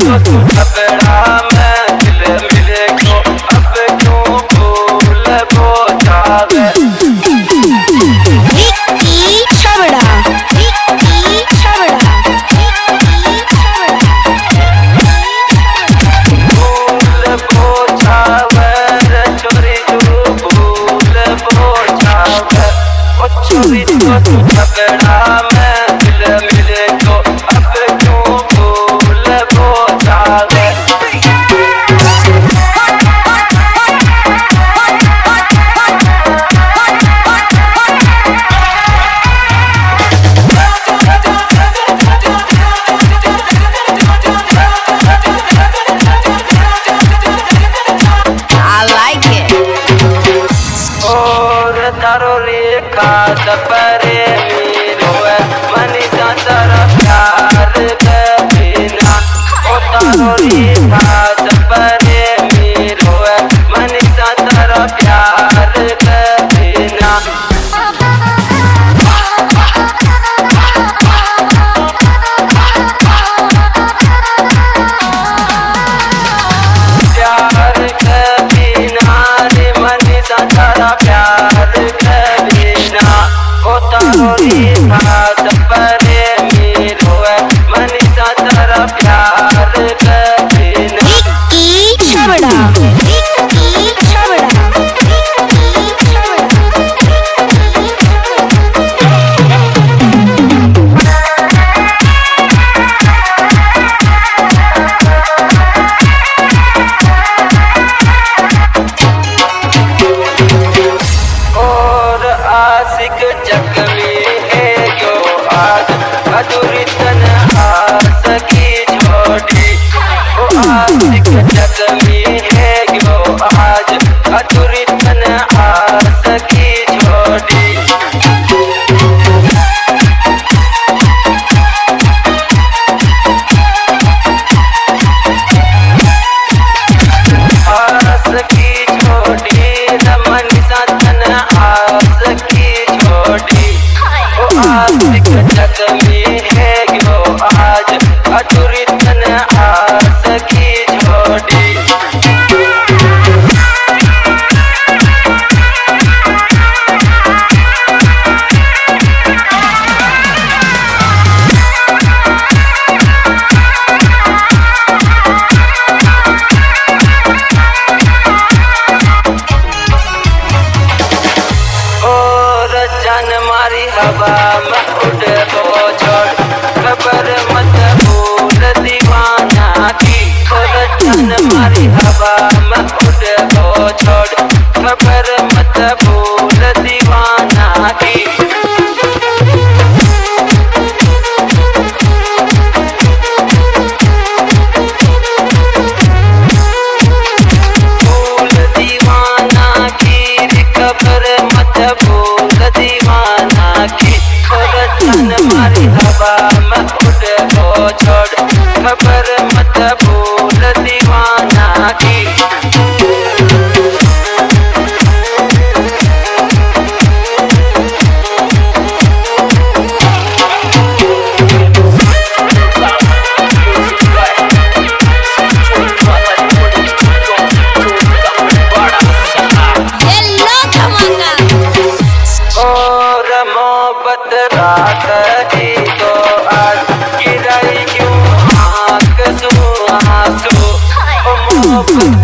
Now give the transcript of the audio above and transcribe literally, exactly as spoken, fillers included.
तो तू झगड़ा में दिल मिले को अब क्यों भूल वो जावे। विक्की छबड़ा विक्की छबड़ा विक्की छबड़ा भूल वो जावे रे चोरी जो भूल वो जावे। ओ चोरी तो तू झगड़ा में दिल मिले को अब क्यों भूल वो जावे। सपरे मीरो मनी सारा प्यार कबीना ओ तारो रेखा सपरे मीरो मनी सारा प्यार कबीना। प्यार कबीना रे मनी सारा प्यार कबीना ओ तारो रेखा सपरे मीरो मनी सारा प्यार कबीना। विक्की छबड़ा विक्की छबड़ा विक्की छबड़ा। और आशिक जख्मी है जो आज अधूरी तन्हास की छोड़ी। ओ आशिक जख्मी है जो आज अधूरी तन्हास की छोड़ी। आस की छोड़ी रमन सतन आस की छोड़ी। ओ आशिक जख्मी है जो आज अधूरी तन आस की छोड़ी। और जान मारी हवा में उड़ वो छोड़ खबर मत भूल दीवाना की। और जान मारी हवा में उड़ वो छोड़ खबर मत भूल दीवाना की। भूल दीवाना की खबर मत भूल दीवाना की। और जान मारी हवा में उड़ वो छोड़ खबर मत भूल दीवाना की। हेलो धमाका और मोहब्बत रात ही तो आज गिराई क्यों आँख सो आंसू। ओ मोहब्बत